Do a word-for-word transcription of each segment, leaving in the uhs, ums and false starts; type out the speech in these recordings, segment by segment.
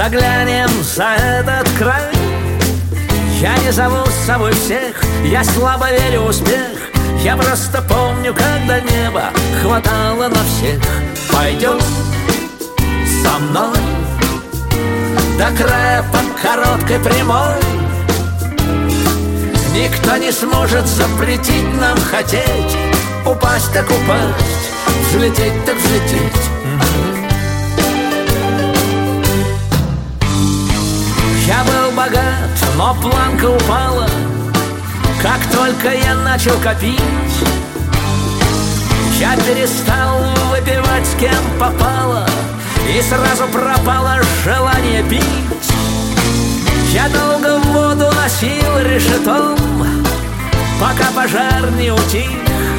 Заглянем за этот край. Я не зову с собой всех, я слабо верю в успех. Я просто помню, когда небо хватало на всех. Пойдем со мной до края по короткой прямой. Никто не сможет запретить нам хотеть. Упасть так упасть, взлететь так взлететь. Я был богат, но планка упала, как только я начал копить. Я перестал выпивать с кем попало, и сразу пропало желание пить. Я долго в воду носил решетом, пока пожар не утих.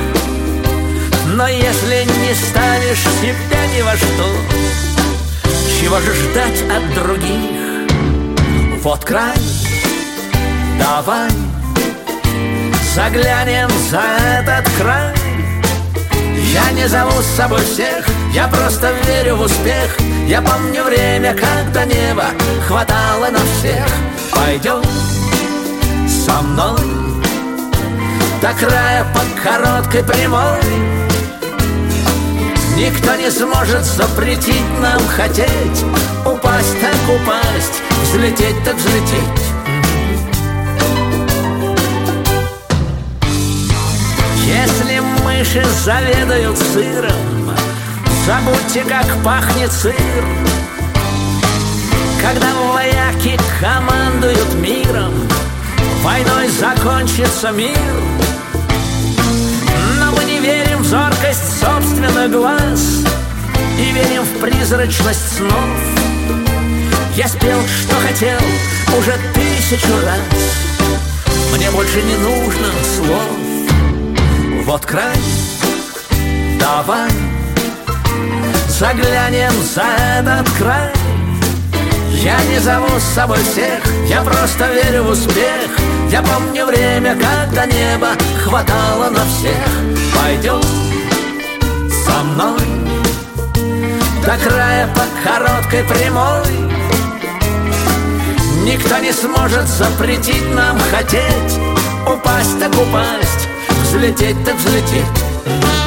Но если не ставишь себя ни во что, чего же ждать от других? Вот край, давай заглянем за этот край. Я не зову с собой всех, я просто верю в успех. Я помню время, когда небо хватало на всех. Пойдем со мной до края по короткой прямой. Никто не сможет запретить нам хотеть. Упасть так упасть, взлететь так взлететь. Если мыши заведуют сыром, забудьте, как пахнет сыр. Когда вояки командуют миром, войной закончится мир. Но мы не верим в зоркость собственных глаз и верим в призрачность снов. Я спел, что хотел, уже тысячу раз. Мне больше не нужно слов. Вот край, давай заглянем за этот край. Я не зову с собой всех, я просто верю в успех. Я помню время, когда небо хватало на всех. Пойдем со мной до края по короткой прямой. Никто не сможет запретить нам хотеть. Упасть так упасть, взлететь так взлететь.